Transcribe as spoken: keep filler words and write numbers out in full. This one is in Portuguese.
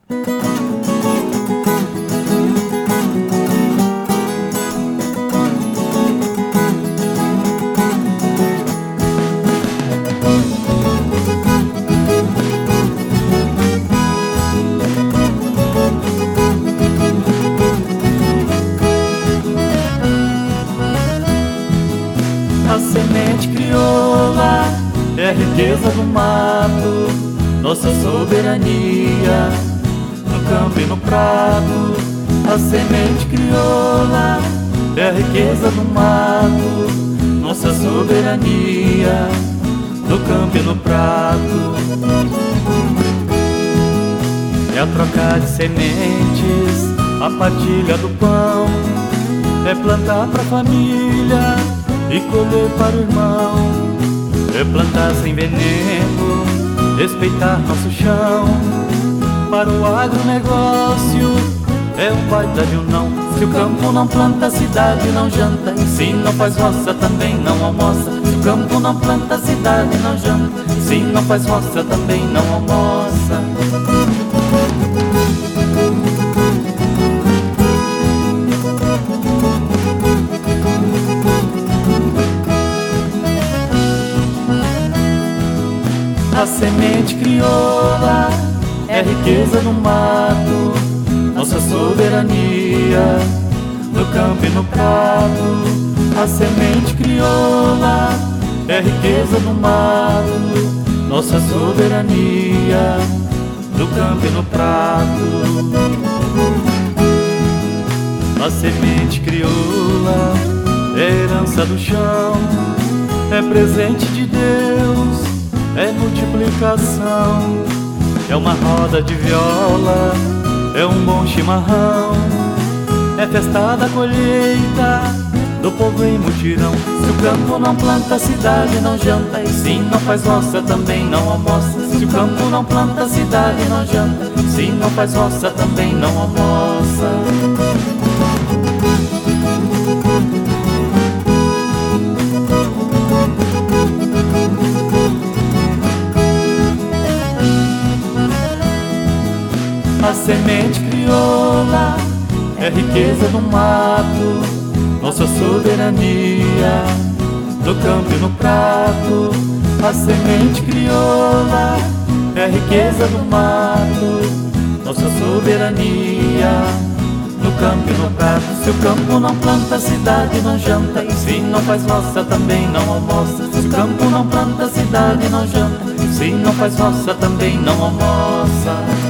A semente crioula é a riqueza do mato, nossa soberania no campo e no prado. A semente crioula é a riqueza do mato, nossa soberania no campo e no prado. É a troca de sementes, a partilha do pão, é plantar pra família e colher para o irmão. É plantar sem veneno, respeitar nosso chão. Para o agronegócio é um baita de um não. Se o campo não planta, a cidade não janta. E se não faz roça, também não almoça. Se o campo não planta, a cidade não janta. E se não faz roça, também não almoça. A semente crioula é a riqueza do mato, nossa soberania no campo e no prado. A semente crioula é a riqueza do mato, nossa soberania no campo e no prado. A semente crioula é a herança do chão, é presente de Deus, é multiplicação, é uma roda de viola, é um bom chimarrão, é festa da colheita, do povo em mutirão. Se o campo não planta, a cidade não janta. E se não faz roça, também não almoça. Se o campo não planta, a cidade não janta. E se não faz roça, também não almoça. A semente crioula é a riqueza do mato, nossa soberania no campo e no prato. A semente crioula é a riqueza do mato, nossa soberania no campo e no prato. Se o campo não planta, a cidade não janta. E se não faz roça, também não almoça. Se o campo não planta, a cidade não janta. E se não faz roça, também não almoça.